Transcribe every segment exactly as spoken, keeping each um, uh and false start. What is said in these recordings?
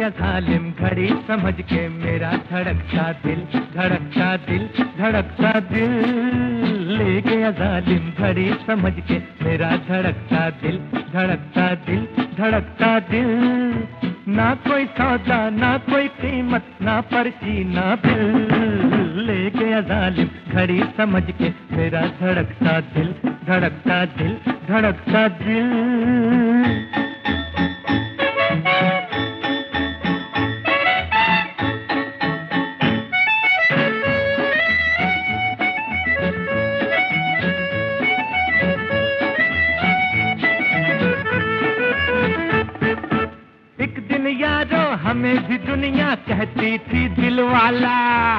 गया जालिम घड़ी समझ के मेरा धड़कता दिल, धड़कता दिल, धड़कता दिल। ले गया जालिम घड़ी समझ के मेरा धड़कता दिल, धड़कता दिल, धड़कता दिल। ना कोई सौदा ना कोई कीमत, ना पर्ची ना बिल। ले गया जालिम घड़ी समझ के मेरा धड़कता दिल, धड़कता दिल, धड़कता दिल। यारो हमें भी दुनिया कहती थी दिलवाला,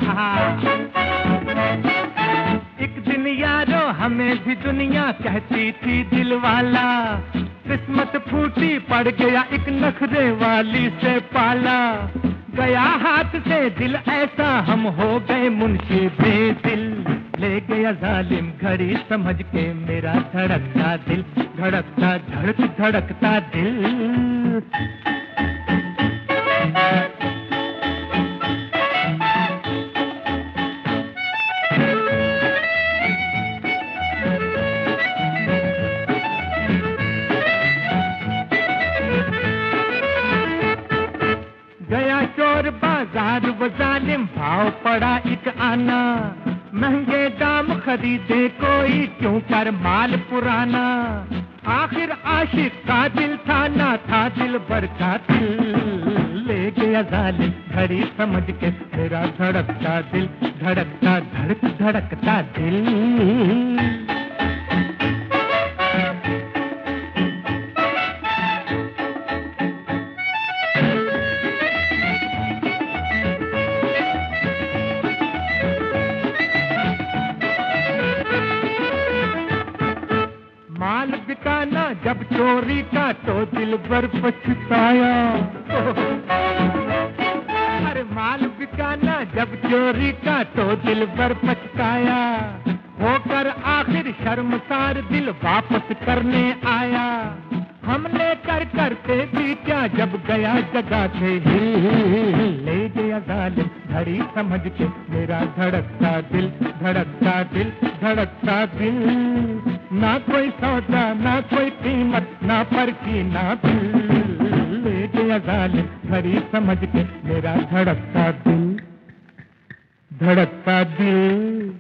एक दिन यारो हमें भी दुनिया कहती थी दिलवाला। किस्मत फूटी पड़ गया एक नखरे वाली से पाला, गया हाथ से दिल ऐसा हम हो गए मुंशी बेदिल। ले गया जालिम घड़ी समझ के मेरा धड़कता दिल, धड़कता धड़क धड़कता दिल। गया चोर बाजार वो जालिम भाव पड़ा एक आना, महंगे दाम खरीदे कोई क्यों कर माल पुराना। आखिर आशिक का दिल था ना था दिल भर का दिल। ले गया जालिम घड़ी समझ के मेरा धड़कता दिल, धड़कता धड़क धड़कता दिल। माल बिकाना जब चोरी का तो दिल भर पछताया। अरे माल बिकाना जब चोरी का तो दिल भर पछताया। होकर आखिर शर्मसार दिल वापस करने आया। हमले कर करते भी क्या जब गया जगह से हिल। ले गया जालिम घड़ी समझ के मेरा धड़कता दिल, धड़कता दिल, धड़कता दिल। ना कोई सौदा ना कोई कीमत, ना पर्ची ना बिल। ले गया जालिम घड़ी समझ के मेरा धड़कता दिल, धड़कता दिल।